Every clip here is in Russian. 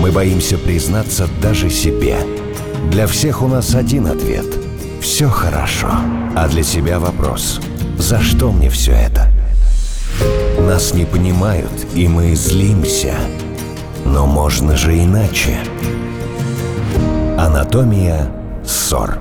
Мы боимся признаться даже себе. Для всех у нас один ответ – все хорошо. А для себя вопрос – за что мне все это? Нас не понимают, и мы злимся. Но можно же иначе. Анатомия ссор.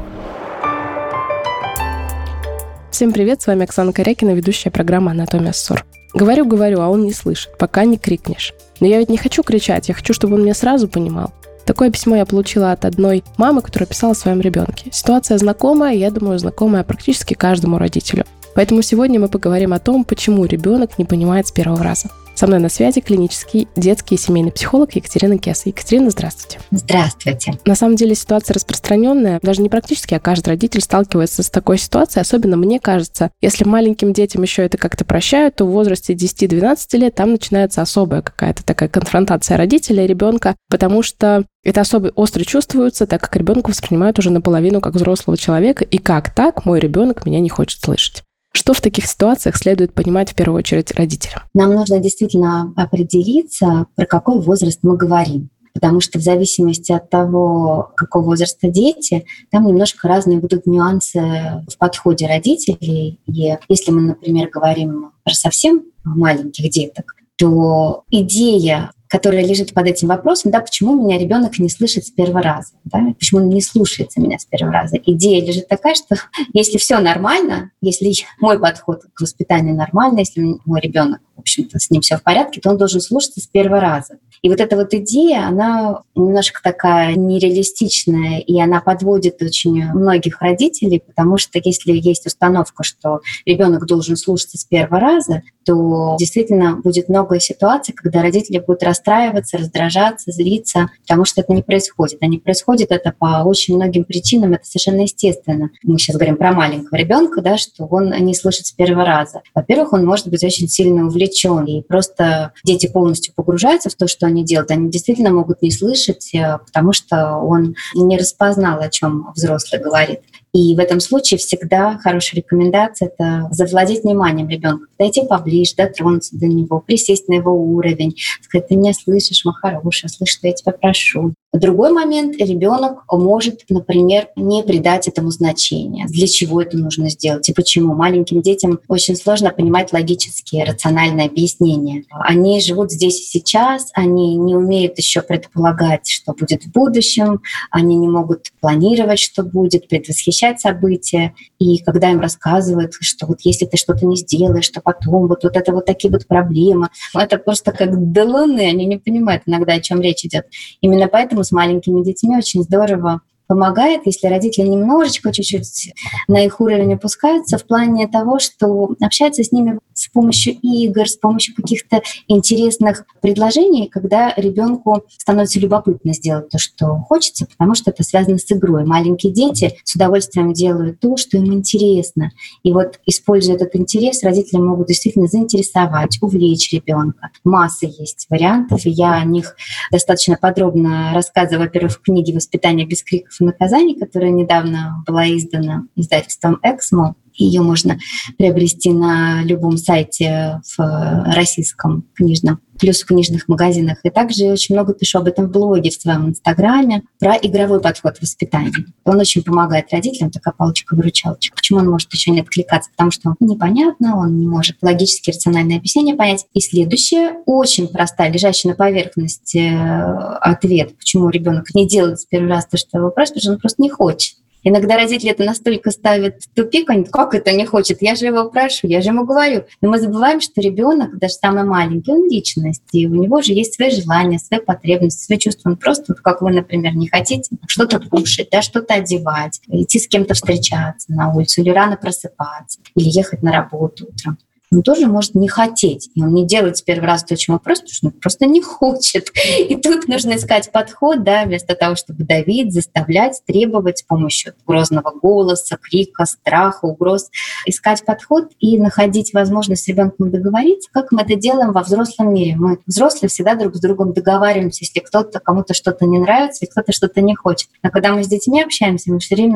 Всем привет, с вами Оксана Корякина, ведущая программы «Анатомия ссор». Говорю, а он не слышит, пока не крикнешь. Но я ведь не хочу кричать, я хочу, чтобы он меня сразу понимал. Такое письмо я получила от одной мамы, которая писала о своем ребенке. Ситуация знакомая, я думаю, знакомая практически каждому родителю. Поэтому сегодня мы поговорим о том, почему ребенок не понимает с первого раза. Со мной на связи клинический детский и семейный психолог Екатерина Кеса. Екатерина, здравствуйте. Здравствуйте. На самом деле ситуация распространенная, даже не практически, а каждый родитель сталкивается с такой ситуацией. Особенно мне кажется, если маленьким детям еще это как-то прощают, то в возрасте 10-12 лет там начинается особая какая-то такая конфронтация родителя и ребенка, потому что это особо остро чувствуется, так как ребенка воспринимают уже наполовину как взрослого человека, и как так мой ребенок меня не хочет слышать. Что в таких ситуациях следует понимать в первую очередь родителям? Нам нужно действительно определиться, про какой возраст мы говорим. Потому что в зависимости от того, какого возраста дети, там немножко разные будут нюансы в подходе родителей. И если мы, например, говорим про совсем маленьких деток, то идея, которая лежит под этим вопросом, почему меня ребенок не слышит с первого раза, почему он не слушается меня с первого раза. Идея лежит такая, что если все нормально, если мой подход к воспитанию нормальный, если мой ребенок, в общем-то, с ним все в порядке, то он должен слушаться с первого раза. И вот эта вот идея, она немножко такая нереалистичная, и она подводит очень многих родителей, потому что если есть установка, что ребенок должен слушаться с первого раза, то действительно будет много ситуаций, когда родители будут расстраиваться, раздражаться, злиться, потому что это не происходит. А не происходит это по очень многим причинам, это совершенно естественно. Мы сейчас говорим про маленького ребенка, что он не слышит с первого раза. Во-первых, он может быть очень сильно увлечен, и просто дети полностью погружаются в то, что они делают. Они действительно могут не слышать, потому что он не распознал, о чем взрослый говорит. И в этом случае всегда хорошая рекомендация — это завладеть вниманием ребенка, подойти поближе, дотронуться до него, присесть на его уровень, сказать: «Ты меня слышишь, мой хороший, слышь, что я тебя прошу». В другой момент ребенок может, например, не придать этому значения. Для чего это нужно сделать и почему? Маленьким детям очень сложно понимать логические, рациональные объяснения. Они живут здесь и сейчас, они не умеют еще предполагать, что будет в будущем, они не могут планировать, что будет, предвосхищать события. И когда им рассказывают, что вот если ты что-то не сделаешь, то потом вот это вот такие вот проблемы, это просто как до луны, они не понимают иногда, о чем речь идет. Именно поэтому с маленькими детьми очень здорово помогает, если родители немножечко, чуть-чуть на их уровень опускаются в плане того, что общаются с ними с помощью игр, с помощью каких-то интересных предложений, когда ребенку становится любопытно сделать то, что хочется, потому что это связано с игрой. Маленькие дети с удовольствием делают то, что им интересно. И вот, используя этот интерес, родители могут действительно заинтересовать, увлечь ребенка. Масса есть вариантов, и я о них достаточно подробно рассказываю, во-первых, в книге «Воспитание без криков и наказаний», которая недавно была издана издательством «Эксмо». Ее можно приобрести на любом сайте в российском книжном, плюс в книжных магазинах. И также я очень много пишу об этом в блоге, в своем инстаграме, про игровой подход к воспитанию. Он очень помогает родителям, такая палочка-выручалочка. Почему он может еще не откликаться? Потому что непонятно, он не может логически рациональное объяснение понять. И следующее, очень простая, лежащая на поверхности ответ, почему ребенок не делает с первого раза то, что его просят, потому что он просто не хочет. Иногда родители это настолько ставят в тупик, они: как это не хочет? Я же его прошу, я же ему говорю. Но мы забываем, что ребенок, даже самый маленький, он личность, и у него же есть свои желания, свои потребности, свои чувства. Он просто, как вы, например, не хотите что-то кушать, что-то одевать, идти с кем-то встречаться на улицу, или рано просыпаться, или ехать на работу утром. Он тоже может не хотеть. И он не делает с первого раза то, чему просто, потому что он просто не хочет. И тут нужно искать подход, вместо того, чтобы давить, заставлять, требовать с помощью грозного голоса, крика, страха, угроз. Искать подход и находить возможность с ребенком договориться, как мы это делаем во взрослом мире. Мы, взрослые, всегда друг с другом договариваемся, если кому-то что-то не нравится, и кто-то что-то не хочет. Но когда мы с детьми общаемся, мы все время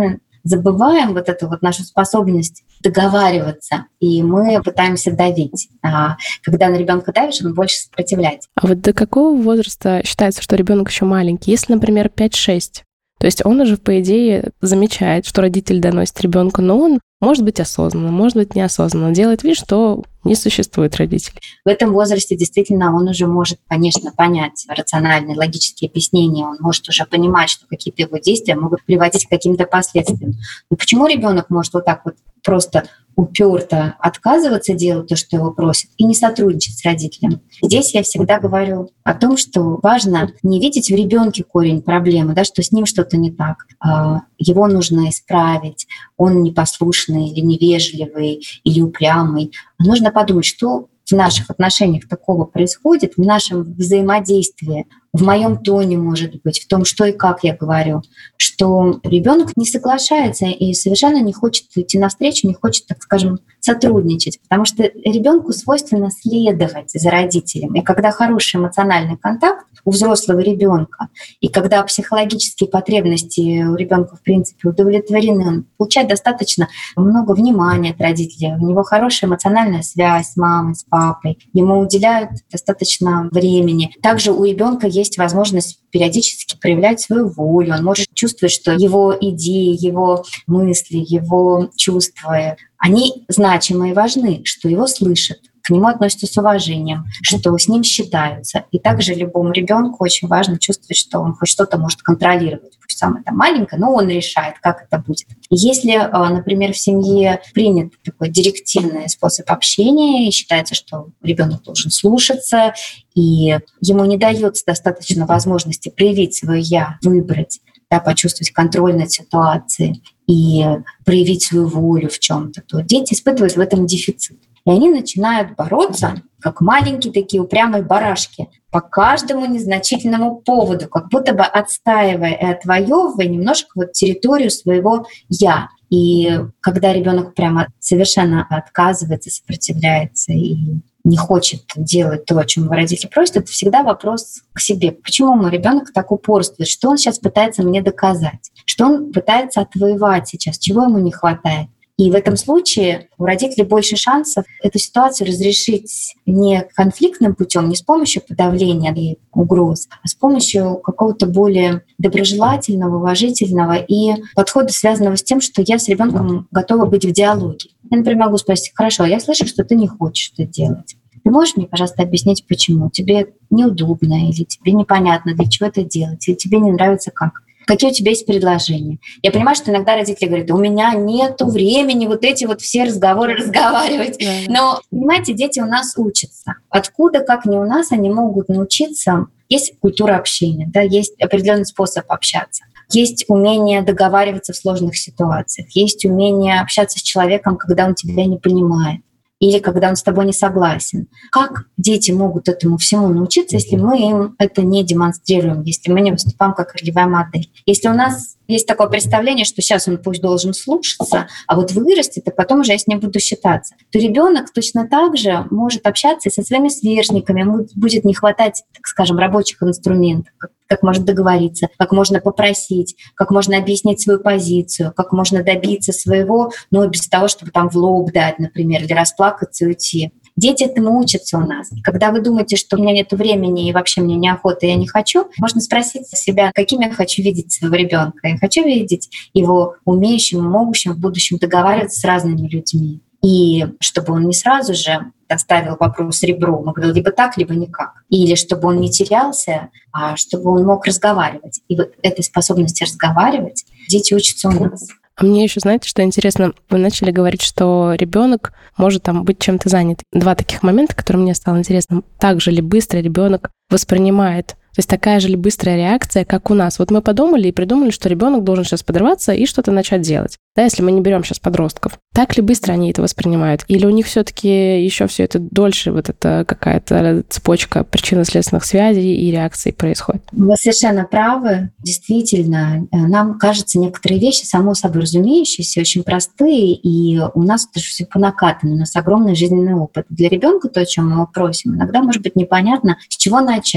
забываем вот эту вот нашу способность договариваться, и мы пытаемся давить. А когда на ребенка давишь, он больше сопротивляется. А вот до какого возраста считается, что ребенок еще маленький? Если, например, 5-6, то есть он уже, по идее, замечает, что родитель доносит ребенку, но он может быть осознанно, может быть неосознанно, делает вид, что не существует родителей. В этом возрасте действительно он уже может, конечно, понять рациональные, логические объяснения, он может уже понимать, что какие-то его действия могут приводить к каким-то последствиям. Но почему ребенок может вот так вот просто уперто отказываться делать то, что его просят, и не сотрудничать с родителем? Здесь я всегда говорю о том, что важно не видеть в ребенке корень проблемы, да, что с ним что-то не так. Его нужно исправить, он непослушный или невежливый, или упрямый. Нужно подумать, что в наших отношениях такого происходит, в нашем взаимодействии, в моем тоне, может быть, в том, что и как я говорю, что ребенок не соглашается и совершенно не хочет идти навстречу, не хочет, так скажем, сотрудничать, потому что ребенку свойственно следовать за родителем. И когда хороший эмоциональный контакт у взрослого ребенка, и когда психологические потребности у ребенка в принципе удовлетворены, он получает достаточно много внимания от родителей, у него хорошая эмоциональная связь с мамой, с папой, ему уделяют достаточно времени. Также у ребенка есть возможность периодически проявлять свою волю, он может чувствовать, что его идеи, его мысли, его чувства, они значимы и важны, что его слышат, к нему относятся с уважением, что с ним считаются. И также любому ребенку очень важно чувствовать, что он хоть что-то может контролировать. Пусть самое там маленькое, но он решает, как это будет. И если, например, в семье принят такой директивный способ общения, и считается, что ребенок должен слушаться, и ему не дается достаточно возможности проявить свое «я», выбрать, да, почувствовать контроль над ситуацией и проявить свою волю в чем-то, то дети испытывают в этом дефицит. И они начинают бороться, как маленькие такие упрямые барашки, по каждому незначительному поводу, как будто бы отстаивая и отвоевывая немножко вот территорию своего «я». И когда ребенок прямо совершенно отказывается, сопротивляется и не хочет делать то, о чем его родители просят, это всегда вопрос к себе. Почему мой ребенок так упорствует? Что он сейчас пытается мне доказать? Что он пытается отвоевать сейчас? Чего ему не хватает? И в этом случае у родителей больше шансов эту ситуацию разрешить не конфликтным путем, не с помощью подавления и угроз, а с помощью какого-то более доброжелательного, уважительного и подхода, связанного с тем, что я с ребенком готова быть в диалоге. Я, например, могу спросить: хорошо, я слышу, что ты не хочешь это делать. Ты можешь мне, пожалуйста, объяснить, почему? Тебе неудобно, или тебе непонятно, для чего это делать, или тебе не нравится как? Какие у тебя есть предложения? Я понимаю, что иногда родители говорят: у меня нет времени вот эти вот все разговоры разговаривать. Но, понимаете, дети у нас учатся. Откуда, как не у нас, они могут научиться? Есть культура общения, да, есть определенный способ общаться. Есть умение договариваться в сложных ситуациях. Есть умение общаться с человеком, когда он тебя не понимает, или когда он с тобой не согласен. Как дети могут этому всему научиться, если мы им это не демонстрируем, если мы не выступаем как ролевая модель? Если у нас есть такое представление, что сейчас он пусть должен слушаться, а вот вырастет, и потом уже я с ним буду считаться, то ребенок точно так же может общаться и со своими сверстниками, ему будет не хватать, так скажем, рабочих инструментов, как можно договориться, как можно попросить, как можно объяснить свою позицию, как можно добиться своего, но без того, чтобы там в лоб дать, например, или расплакаться и уйти. Дети этому учатся у нас. И когда вы думаете, что у меня нет времени и вообще мне неохота, я не хочу, можно спросить себя, каким я хочу видеть своего ребенка. Я хочу видеть его умеющим, могущим в будущем договариваться с разными людьми. И чтобы он не сразу же ставил вопрос ребром, он говорил либо так, либо никак. Или чтобы он не терялся, а чтобы он мог разговаривать. И вот этой способности разговаривать дети учатся у нас. А мне еще, знаете, что интересно, вы начали говорить, что ребенок может там быть чем-то занят. Два таких момента, которые мне стало интересно. Так же ли быстро ребенок воспринимает? То есть такая же ли быстрая реакция, как у нас? Вот мы подумали и придумали, что ребенок должен сейчас подорваться и что-то начать делать. Да, если мы не берем сейчас подростков. Так ли быстро они это воспринимают? Или у них все-таки еще все это дольше, вот это какая-то цепочка причинно-следственных связей и реакций происходит? Вы совершенно правы. Действительно, нам кажется, некоторые вещи само собой разумеющиеся, очень простые, и у нас это все по накатанной, у нас огромный жизненный опыт. Для ребенка то, о чем мы его просим, иногда может быть непонятно, с чего начать.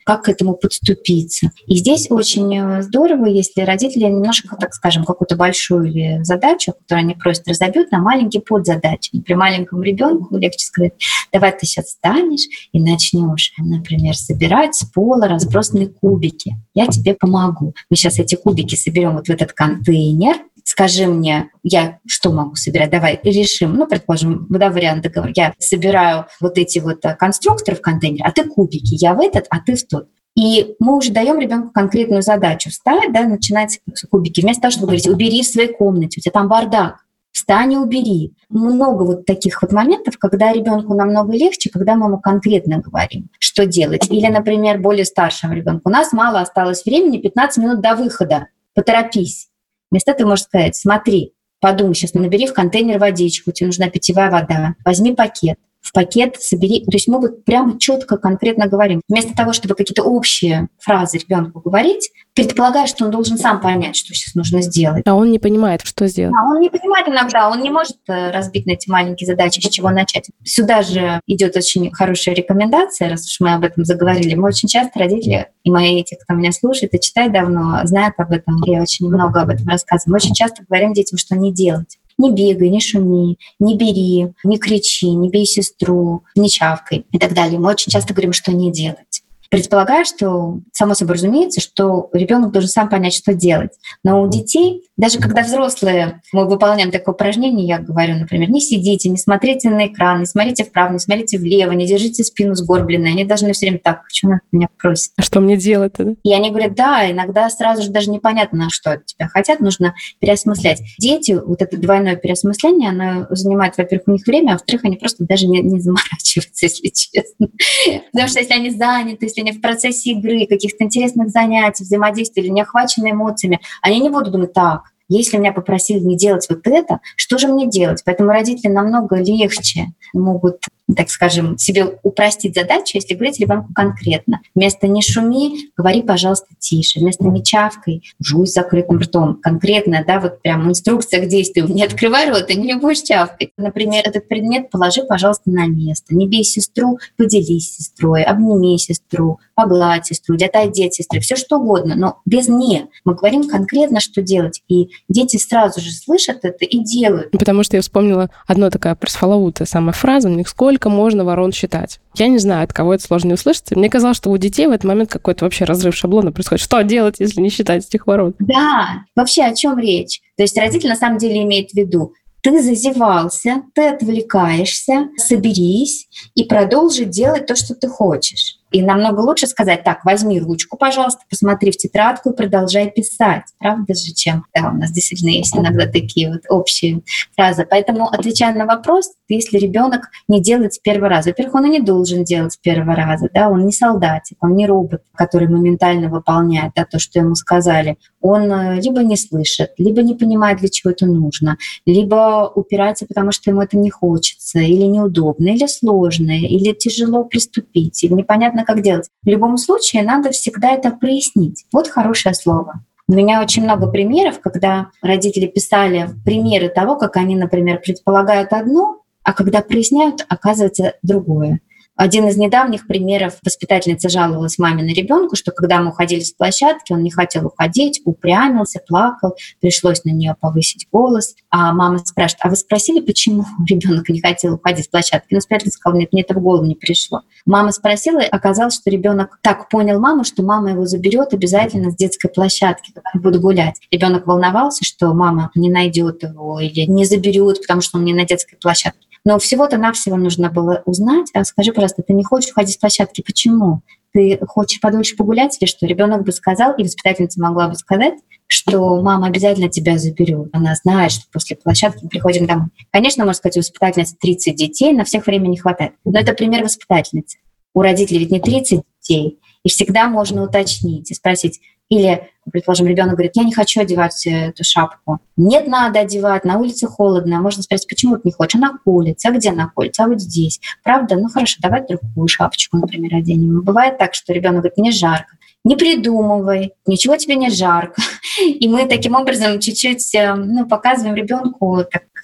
как к этому подступиться. И здесь очень здорово, если родители немножко, так скажем, какую-то большую или задачу, которую они просят, разобьют на маленькие подзадачи. И при маленьком ребенку легче сказать: давай ты сейчас встанешь и начнешь, например, собирать с пола разбросанные кубики. Я тебе помогу. Мы сейчас эти кубики соберем вот в этот контейнер. Скажи мне, я что могу собирать? Давай решим. Предположим, два варианта говорю. Я собираю вот эти вот конструкторы в контейнер, а ты кубики. Я в этот, а ты в тот. И мы уже даем ребенку конкретную задачу встать, начинать с кубики. Вместо того, чтобы говорить: убери в своей комнате, у тебя там бардак. Встань и убери. Много вот таких вот моментов, когда ребенку намного легче, когда мы ему конкретно говорим, что делать. Или, например, более старшему ребенку: у нас мало осталось времени, 15 минут до выхода, поторопись. Вместо этого можно сказать: смотри, подумай, сейчас набери в контейнер водичку, тебе нужна питьевая вода, возьми пакет. В пакет собери. То есть мы вот прямо четко, конкретно говорим. Вместо того, чтобы какие-то общие фразы ребенку говорить, предполагая, что он должен сам понять, что сейчас нужно сделать. А он не понимает, что сделать. Он не понимает иногда, он не может разбить на эти маленькие задачи, с чего начать. Сюда же идет очень хорошая рекомендация, раз уж мы об этом заговорили. Мы очень часто, родители, и мои, те, кто меня слушает и читает давно, знают об этом. Я очень много об этом рассказываю. Мы очень часто говорим детям, что не делать. Не бегай, не шуми, не бери, не кричи, не бей сестру, не чавкай и так далее. Мы очень часто говорим, что не делать. Предполагаю, что, само собой разумеется, что ребенок должен сам понять, что делать. Но у детей, даже когда взрослые, мы выполняем такое упражнение, я говорю, например: не сидите, не смотрите на экран, не смотрите вправо, не смотрите влево, не держите спину сгорбленной. Они должны все время: так, что она меня просит? А что мне делать-то? И они говорят: да, иногда сразу же даже непонятно, что от тебя хотят, нужно переосмыслять. Дети, вот это двойное переосмысление, оно занимает, во-первых, у них время, а во-вторых, они просто даже не заморачиваются, если честно. Потому что если они заняты, если они в процессе игры, каких-то интересных занятий, взаимодействия или не охвачены эмоциями, они не будут думать: так, если меня попросили не делать вот это, что же мне делать? Поэтому родители намного легче могут, так скажем, себе упростить задачу, если говорить ребенку конкретно. Вместо «не шуми» говори, пожалуйста, тише. Вместо «не чавкай» жуй с закрытым ртом. Конкретно, вот прям инструкция к действию. Не открывай рот и не будешь чавкать. Например, этот предмет положи, пожалуйста, на место. Не бей сестру, поделись с сестрой, обними сестру, погладь сестру, отойди от сестры, все что угодно, но без «не». Мы говорим конкретно, что делать, и дети сразу же слышат это и делают. Потому что я вспомнила одна такая пресловутая самая фраза: сколько можно ворон считать. Я не знаю, от кого это сложно не услышать. Мне казалось, что у детей в этот момент какой-то вообще разрыв шаблона происходит. Что делать, если не считать этих ворон? Да, вообще о чем речь? То есть родитель на самом деле имеет в виду: ты зазевался, ты отвлекаешься, соберись и продолжи делать то, что ты хочешь. И намного лучше сказать: так, возьми ручку, пожалуйста, посмотри в тетрадку и продолжай писать. Правда же, чем? Да, у нас действительно есть иногда такие вот общие фразы. Поэтому, отвечая на вопрос, если ребенок не делает с первого раза, во-первых, он и не должен делать с первого раза, он не солдатик, он не робот, который моментально выполняет то, что ему сказали. Он либо не слышит, либо не понимает, для чего это нужно, либо упирается, потому что ему это не хочется, или неудобно, или сложно, или тяжело приступить, или непонятно, как делать. В любом случае, надо всегда это прояснить. Вот хорошее слово. У меня очень много примеров, когда родители писали примеры того, как они, например, предполагают одно, а когда проясняют, оказывается другое. Один из недавних примеров: воспитательница жаловалась маме на ребенка, что когда мы уходили с площадки, он не хотел уходить, упрямился, плакал, пришлось на нее повысить голос. А мама спрашивает: а вы спросили, почему ребенок не хотел уходить с площадки? Воспитательница сказала: нет, мне это в голову не пришло. Мама спросила, и оказалось, что ребенок так понял маму, что мама его заберет обязательно с детской площадки, когда они будут гулять. Ребенок волновался, что мама не найдет его или не заберет, потому что он не на детской площадке. Но всего-то навсего нужно было узнать: а скажи, пожалуйста, ты не хочешь ходить с площадки? Почему? Ты хочешь подольше погулять или что? Ребенок бы сказал, и воспитательница могла бы сказать, что мама обязательно тебя заберет. Она знает, что после площадки мы приходим домой. Конечно, можно сказать, у воспитательницы 30 детей, на всех времени не хватает. Но это пример воспитательницы. У родителей ведь не 30 детей. И всегда можно уточнить и спросить. Или, предположим, ребенок говорит: я не хочу одевать эту шапку. Нет, надо одевать, на улице холодно. Можно спросить: почему ты не хочешь? А на улице? А где на улице? А вот здесь. Правда? Ну хорошо, давай другую шапочку, например, оденем. Бывает так, что ребенок говорит: мне жарко. Не придумывай, ничего тебе не жарко. И мы таким образом чуть-чуть показываем ребенку, так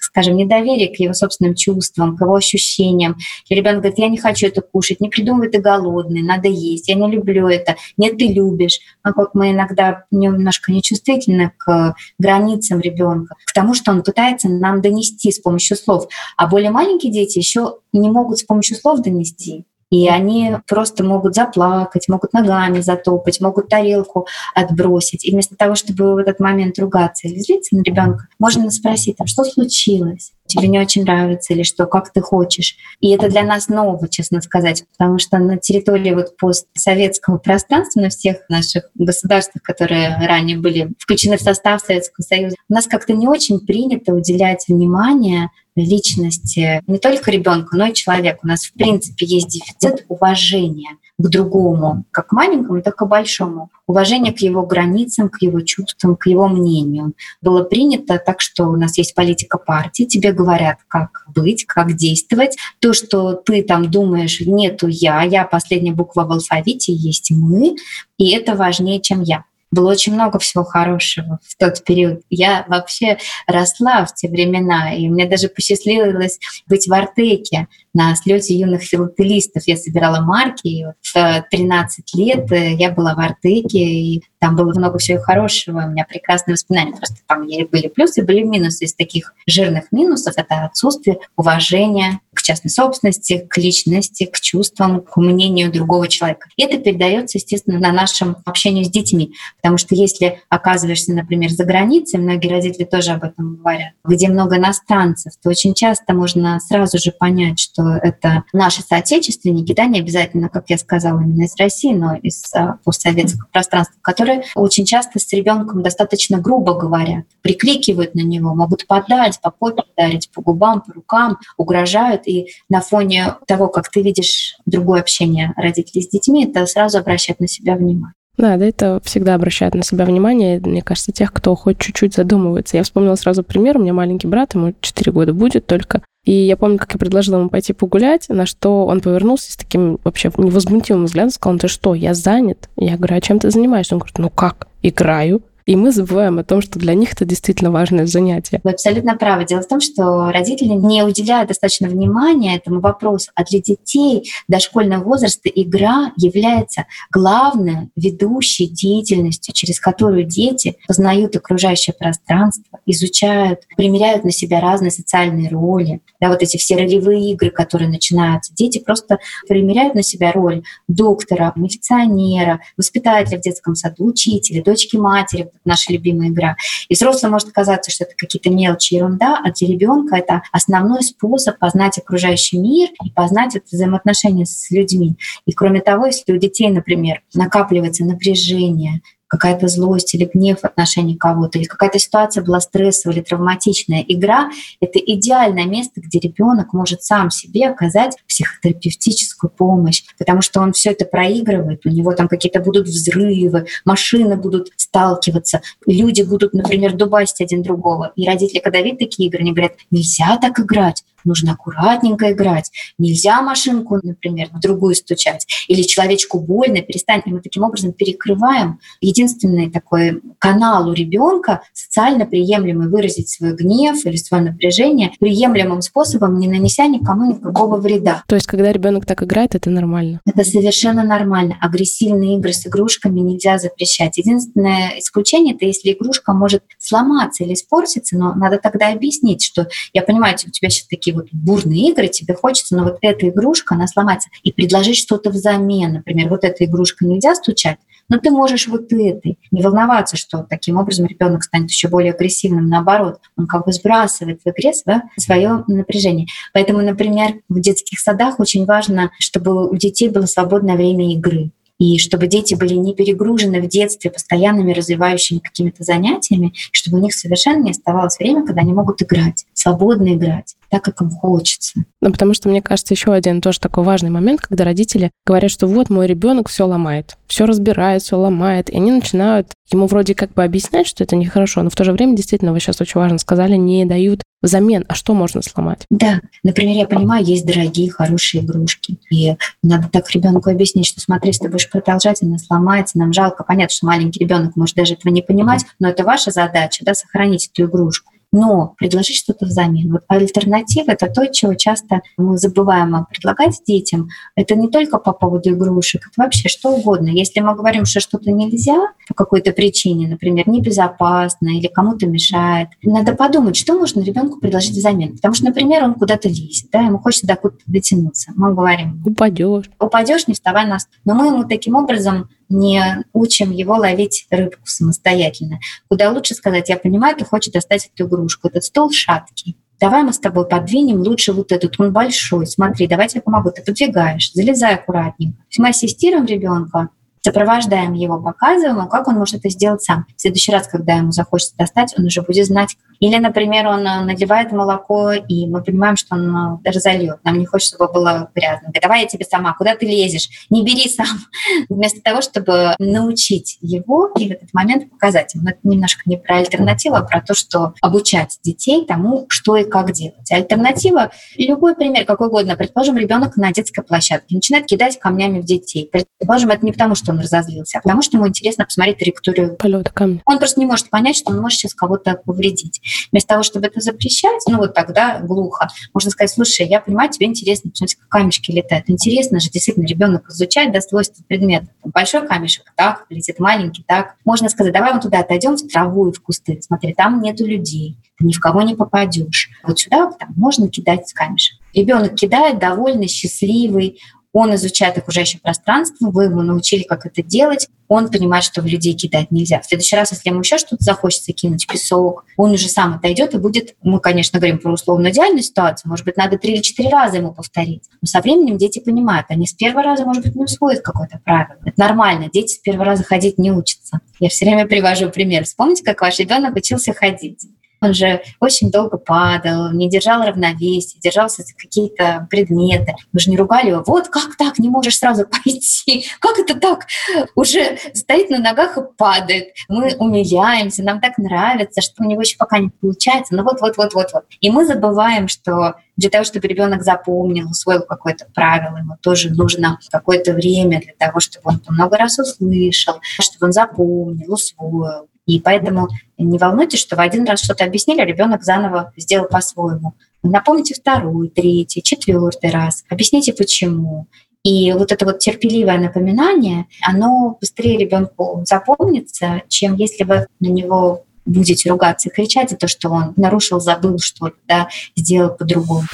скажем, недоверие к его собственным чувствам, к его ощущениям. И ребенок говорит: я не хочу это кушать, не придумывай, ты голодный, надо есть, я не люблю это, нет, ты любишь. Мы иногда немножко нечувствительны к границам ребенка, к тому, что он пытается нам донести с помощью слов. А более маленькие дети еще не могут с помощью слов донести. И они просто могут заплакать, могут ногами затопать, могут тарелку отбросить. И вместо того, чтобы в этот момент ругаться или злиться на ребенка, можно спросить: что случилось? Тебе не очень нравится или что, как ты хочешь? И это для нас ново, честно сказать, потому что на территории постсоветского пространства, на всех наших государствах, которые ранее были включены в состав Советского Союза, у нас как-то не очень принято уделять внимание личности не только ребенка, но и человека. У нас, в принципе, есть дефицит уважения к другому, как к маленькому, так и большому. Уважение к его границам, к его чувствам, к его мнению. Было принято так, что у нас есть политика партии, тебе говорят, как быть, как действовать. То, что ты там думаешь, нету я последняя буква в алфавите, есть мы, и это важнее, чем я. Было очень много всего хорошего в тот период. Я вообще росла в те времена, и мне даже посчастливилось быть в Артеке на слете юных филателистов. Я собирала марки, и в 13 лет я была в Артеке, и там было много всего хорошего, у меня прекрасные воспоминания. Просто там были плюсы, были минусы. Из таких жирных минусов — это отсутствие уважения к частной собственности, к личности, к чувствам, к мнению другого человека. И это передается, естественно, на нашем общении с детьми. Потому что если оказываешься, например, за границей, многие родители тоже об этом говорят, где много иностранцев, то очень часто можно сразу же понять, что это наши соотечественники, да, не обязательно, как я сказала, именно из России, но из постсоветского пространства, которые очень часто с ребенком достаточно грубо говорят, прикрикивают на него, могут подать, по попе ударить, по губам, по рукам, угрожают. И на фоне того, как ты видишь другое общение родителей с детьми, это сразу обращает на себя внимание. Да, это всегда обращает на себя внимание, мне кажется, тех, кто хоть чуть-чуть задумывается. Я вспомнила сразу пример. У меня маленький брат, ему 4 года будет только. И я помню, как я предложила ему пойти погулять, на что он повернулся с таким вообще невозмутимым взглядом, сказал: ты что, я занят? Я говорю: а чем ты занимаешься? Он говорит: ну как, играю. И мы забываем о том, что для них это действительно важное занятие. Вы абсолютно правы. Дело в том, что родители не уделяют достаточно внимания этому вопросу. А для детей дошкольного возраста игра является главной ведущей деятельностью, через которую дети познают окружающее пространство, изучают, примеряют на себя разные социальные роли. Да, вот эти все ролевые игры, которые начинаются. Дети просто примеряют на себя роль доктора, милиционера, воспитателя в детском саду, учителя, дочки матери. Наша любимая игра. И взрослым может казаться, что это какие-то мелочи, ерунда, а для ребенка это основной способ познать окружающий мир и познать это взаимоотношения с людьми. И кроме того, если у детей, например, накапливается напряжение, какая-то злость или гнев в отношении кого-то, или какая-то ситуация была стрессовая или травматичная, игра — это идеальное место, где ребенок может сам себе оказать психотерапевтическую помощь, потому что он все это проигрывает, у него там какие-то будут взрывы, машины будут сталкиваться, люди будут, например, дубасить один другого. И родители, когда видят такие игры, они говорят: нельзя так играть, нужно аккуратненько играть, нельзя машинку, например, в другую стучать, или человечку больно, перестань. И мы таким образом перекрываем единственный такой канал у ребенка, социально приемлемый, выразить свой гнев или свое напряжение приемлемым способом, не нанеся никому никакого вреда. То есть, когда ребенок так играет, это нормально? Это совершенно нормально. Агрессивные игры с игрушками нельзя запрещать. Единственное исключение — это если игрушка может сломаться или испортиться, но надо тогда объяснить, что я понимаю, у тебя сейчас такие вот бурные игры, тебе хочется, но вот эта игрушка, она сломается. И предложить что-то взамен. Например, вот эта игрушка нельзя стучать, но ты можешь вот этой. Не волноваться, что таким образом ребенок станет еще более агрессивным. Наоборот, он как бы сбрасывает в игре свое напряжение. Поэтому, например, в детских садах очень важно, чтобы у детей было свободное время игры. И чтобы дети были не перегружены в детстве постоянными развивающими какими-то занятиями, чтобы у них совершенно не оставалось время, когда они могут играть, свободно играть, так, как им хочется. Ну, потому что, мне кажется, еще один тоже такой важный момент, когда родители говорят, что вот мой ребенок все ломает, все разбирает, все ломает, и они начинают ему вроде как бы объяснять, что это нехорошо, но в то же время, действительно, вы сейчас очень важно сказали, не дают взамен. А что можно сломать? Да, например, я понимаю, есть дорогие, хорошие игрушки, и надо так ребенку объяснить, что смотри, если ты будешь продолжать, она сломается, нам жалко. Понятно, что маленький ребенок может даже этого не понимать, но это ваша задача, да, сохранить эту игрушку. но предложить что-то взамен. Вот альтернатива — это то, чего часто мы забываем предлагать детям. Это не только по поводу игрушек, это вообще что угодно. Если мы говорим, что что-то нельзя по какой-то причине, например, небезопасно или кому-то мешает, надо подумать, что можно ребенку предложить взамен. Потому что, например, он куда-то лезет, да, ему хочется до куда-то дотянуться. Мы говорим: упадешь, не вставай на стул. Но мы ему таким образом не учим его ловить рыбку самостоятельно. Куда лучше сказать: я понимаю, ты хочешь достать эту игрушку, этот стол шаткий. Давай мы с тобой подвинем лучше вот этот, он большой, смотри, давай я тебе помогу. Ты подвигаешь, залезай аккуратненько. То есть мы ассистируем ребенка, сопровождаем его, показываем ему, как он может это сделать сам. В следующий раз, когда ему захочется достать, он уже будет знать. Или, например, он наливает молоко, и мы понимаем, что он разольет. Нам не хочется, чтобы было грязно. Давай я тебе сама, куда ты лезешь? Не бери сам. Вместо того, чтобы научить его и в этот момент показать ему. Но это немножко не про альтернативу, а про то, что обучать детей тому, что и как делать. Альтернатива — любой пример, какой угодно. Предположим, ребенок на детской площадке начинает кидать камнями в детей. Предположим, это не потому, что он разозлился, а потому что ему интересно посмотреть траекторию полета камня. Он просто не может понять, что он может сейчас кого-то повредить. Вместо того, чтобы это запрещать, вот тогда глухо. Можно сказать: слушай, я понимаю, тебе интересно, посмотреть, как камешки летают. Интересно же, действительно, ребенок изучает свойства предмета. Большой камешек так летит, маленький так. Можно сказать: давай вот туда отойдем в траву и в кусты. Смотри, там нету людей, ты ни в кого не попадешь. Вот сюда там можно кидать камешек. Ребенок кидает, довольный, счастливый. Он изучает окружающее пространство, вы его научили, как это делать, он понимает, что в людей кидать нельзя. В следующий раз, если ему еще что-то захочется кинуть, песок, он уже сам отойдет и будет, мы, конечно, говорим про условно идеальную ситуацию, может быть, надо 3 или 4 раза ему повторить. Но со временем дети понимают, они с первого раза, может быть, не усвоят какое-то правило. Это нормально, дети с первого раза ходить не учатся. Я все время привожу пример. Вспомните, как ваш ребенок учился ходить. Он же очень долго падал, не держал равновесия, держался за какие-то предметы. Мы же не ругали его: вот как так, не можешь сразу пойти? Как это так? Уже стоит на ногах и падает. Мы умиляемся, нам так нравится, что у него еще пока не получается. Ну вот. И мы забываем, что для того, чтобы ребенок запомнил, усвоил какое-то правило, ему тоже нужно какое-то время для того, чтобы он много раз услышал, чтобы он запомнил, усвоил. И поэтому не волнуйтесь, что в один раз что-то объяснили, а ребенок заново сделал по-своему. Напомните 2-й, 3-й, 4-й раз. Объясните, почему. И вот это вот терпеливое напоминание, оно быстрее ребенку запомнится, чем если вы на него будете ругаться и кричать за то, что он нарушил, забыл что-то, да, сделал по-другому.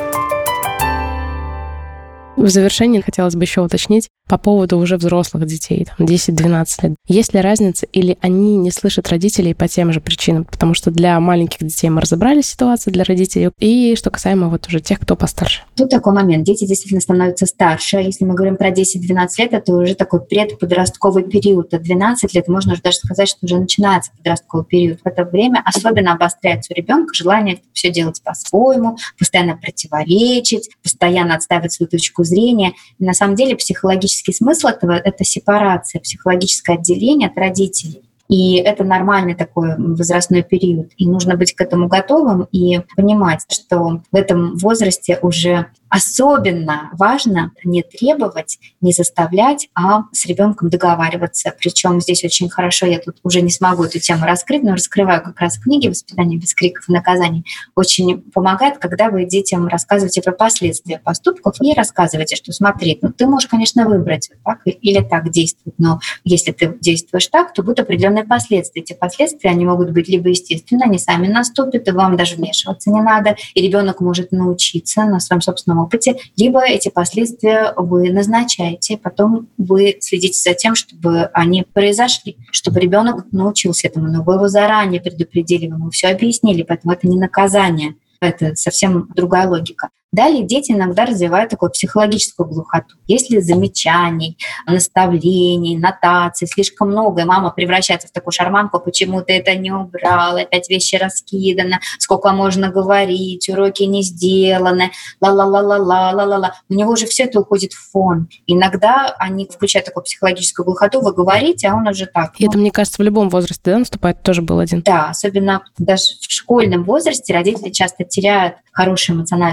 В завершении хотелось бы еще уточнить по поводу уже взрослых детей, 10-12 лет. Есть ли разница, или они не слышат родителей по тем же причинам? Потому что для маленьких детей мы разобрали ситуацию для родителей. И что касаемо вот уже тех, кто постарше. Тут такой момент. Дети действительно становятся старше. Если мы говорим про 10-12 лет, это уже такой предподростковый период. От 12 лет можно уже даже сказать, что уже начинается подростковый период. В это время особенно обостряется у ребенка желание все делать по-своему, постоянно противоречить, постоянно отстаивать свою точку зрения. И на самом деле психологический смысл этого — это сепарация, психологическое отделение от родителей. И это нормальный такой возрастной период. И нужно быть к этому готовым и понимать, что в этом возрасте уже особенно важно не требовать, не заставлять, а с ребенком договариваться. Причем здесь очень хорошо, я тут уже не смогу эту тему раскрыть, но раскрываю как раз в книге «Воспитание без криков и наказаний». Очень помогает, когда вы детям рассказываете про последствия поступков и рассказываете, что смотри, ты можешь, конечно, выбрать так или так действовать, но если ты действуешь так, то будут определенные последствия. Эти последствия, они могут быть либо естественно, они сами наступят, и вам даже вмешиваться не надо, и ребенок может научиться на своем собственном опыте, либо эти последствия вы назначаете, потом вы следите за тем, чтобы они произошли, чтобы ребенок научился этому, но вы его заранее предупредили, вы ему все объяснили, поэтому это не наказание, это совсем другая логика. Далее дети иногда развивают такую психологическую глухоту. Если замечаний, наставлений, нотаций слишком много, и мама превращается в такую шарманку: почему ты это не убрал, опять вещи раскиданы, сколько можно говорить, уроки не сделаны, ла-ла-ла-ла-ла-ла-ла-ла. У него уже все это уходит в фон. Иногда они включают такую психологическую глухоту, вы говорите, а он уже так. И это, мне кажется, в любом возрасте, да, наступает, тоже был один. Да, особенно даже в школьном возрасте родители часто теряют хороший эмоциональный контакт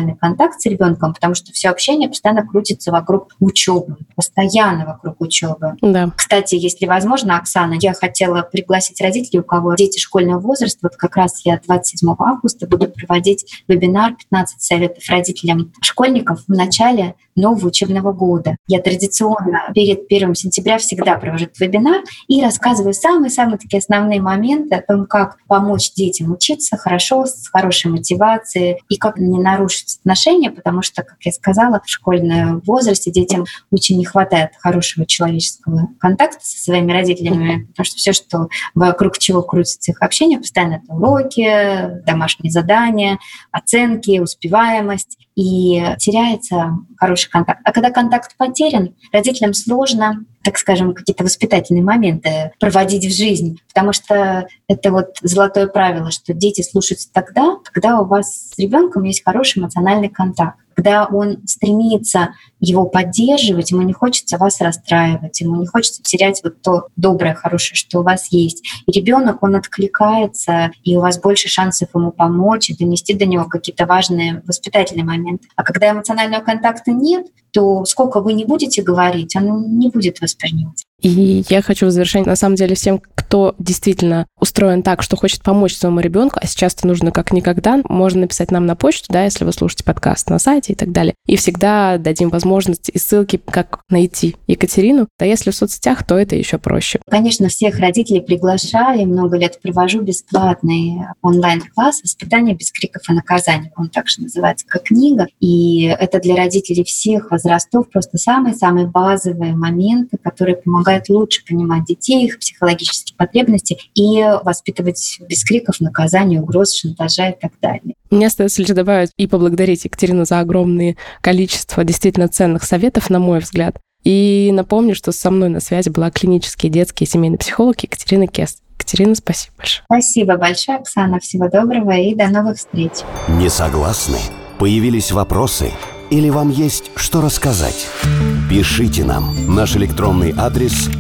контакт с ребенком, потому что все общение постоянно крутится вокруг учебы, постоянно вокруг учебы. Да. Кстати, если возможно, Оксана, я хотела пригласить родителей, у кого дети школьного возраста. Вот как раз я 27 августа буду проводить вебинар «15 советов родителям школьников в начале нового учебного года». Я традиционно перед 1 сентября всегда провожу этот вебинар и рассказываю самые-самые такие основные моменты о том, как помочь детям учиться хорошо, с хорошей мотивацией и как не нарушить отношения, потому что, как я сказала, в школьном возрасте детям очень не хватает хорошего человеческого контакта со своими родителями, потому что все, что вокруг чего крутится их общение, постоянно это уроки, домашние задания, оценки, успеваемость, и теряется хороший контакт. А когда контакт потерян, родителям сложно, так скажем, какие-то воспитательные моменты проводить в жизнь, потому что это вот золотое правило, что дети слушаются тогда, когда у вас с ребенком есть хороший эмоциональный контакт, когда он стремится его поддерживать, ему не хочется вас расстраивать, ему не хочется терять вот то доброе, хорошее, что у вас есть. И ребенок, он откликается, и у вас больше шансов ему помочь и донести до него какие-то важные воспитательные моменты. А когда эмоционального контакта нет, то сколько вы не будете говорить, он не будет воспринимать. И я хочу в завершение, на самом деле, всем, кто действительно устроен так, что хочет помочь своему ребенку, а сейчас это нужно как никогда, можно написать нам на почту, да, если вы слушаете подкаст на сайте и так далее. И всегда дадим возможность и ссылки, как найти Екатерину. Да если в соцсетях, то это еще проще. Конечно, всех родителей приглашаю, много лет провожу бесплатный онлайн-класс «Воспитание без криков и наказаний». Он также называется как книга. И это для родителей всех возрастов просто самые-самые базовые моменты, которые помогают лучше понимать детей, их психологические потребности и воспитывать без криков, наказаний, угроз, шантажа и так далее. Мне остается лишь добавить и поблагодарить Екатерину за огромное количество действительно ценных советов, на мой взгляд. И напомню, что со мной на связи была клинический детский и семейный психолог Екатерина Кест. Екатерина, спасибо большое. Спасибо большое, Оксана. Всего доброго и до новых встреч. Не согласны? Появились вопросы? Или вам есть что рассказать? Пишите нам. Наш электронный адрес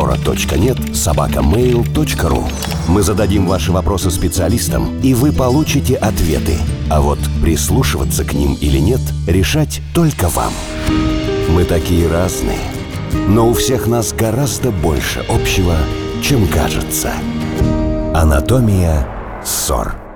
ssora.net@mail.ru. Мы зададим ваши вопросы специалистам, и вы получите ответы. А вот прислушиваться к ним или нет, решать только вам. Мы такие разные, но у всех нас гораздо больше общего, чем кажется. Анатомия ссор.